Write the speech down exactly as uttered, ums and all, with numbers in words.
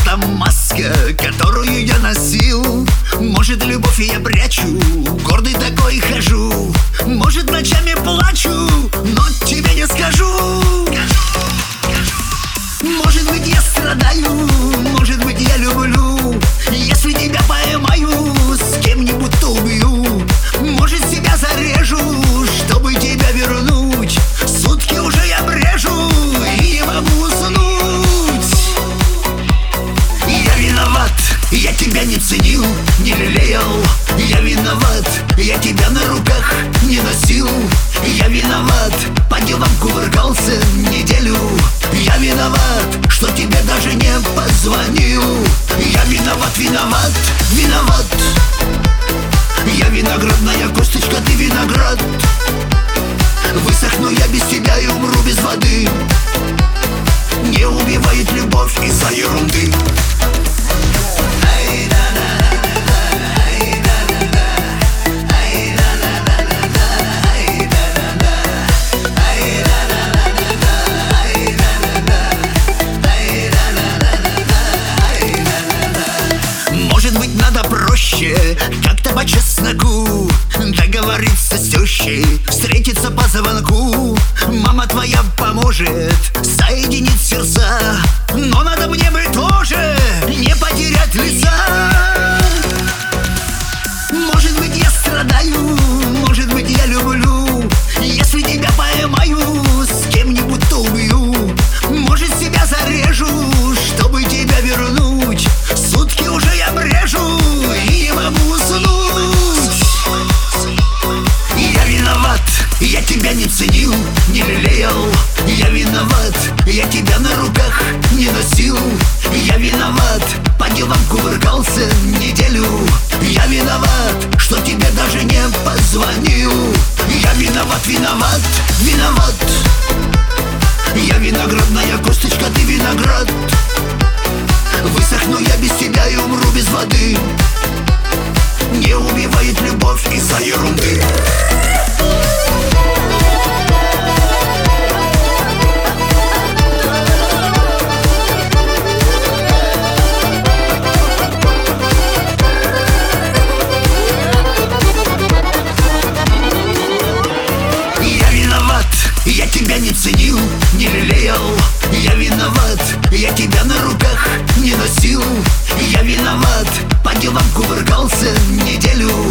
это маска, которую я носил. Может, любовь я прячу, гордый такой хожу. Может, ночами плачу, но тебе не скажу. Может быть, я страдаю, может быть, я люблю. Если тебя поймаю, с кем-нибудь то убью. Может, себя зарежу, чтобы тебя вернуть. Сутки уже я брежу и не могу уснуть. Я виноват, я тебя не ценил, не лелеял. Я виноват, я тебя на руках не носил. Я виноват, по делам кувыркался неделю. Я виноват, что тебе даже не позвонил. Я виноват, виноват, виноват. Я виноградная косточка, ты виноград. Высохну я без тебя и умру без воды. Не убивает любовь из-за ерунды. Может быть, надо проще, как-то по чесноку договориться с тещей, встретиться по звонку. Мама твоя поможет соединить сердца, но надо мне бы тоже не потерять лица. Может быть, я страдаю, может быть, я люблю. Если тебя поймаю, с кем-нибудь то убью. Может, себя зарежу, чтобы тебя вернуть. Сутки уже я брежу и не могу уснуть. Я виноват, я тебя не ценил, не лелеял. Я виноват, я тебя на руках не носил. Я виноват, по делам кувыркался неделю. Я виноват, что тебе даже не позвонил. Я виноват, виноват, виноват. Я виноградная косточка, ты виноград. Высохну я без тебя и умру без воды. Не убивает любовь из-за ерунды. Я тебя не ценил, не лелеял. Я виноват, я тебя на руках не носил. Я виноват, по делам кувыркался неделю.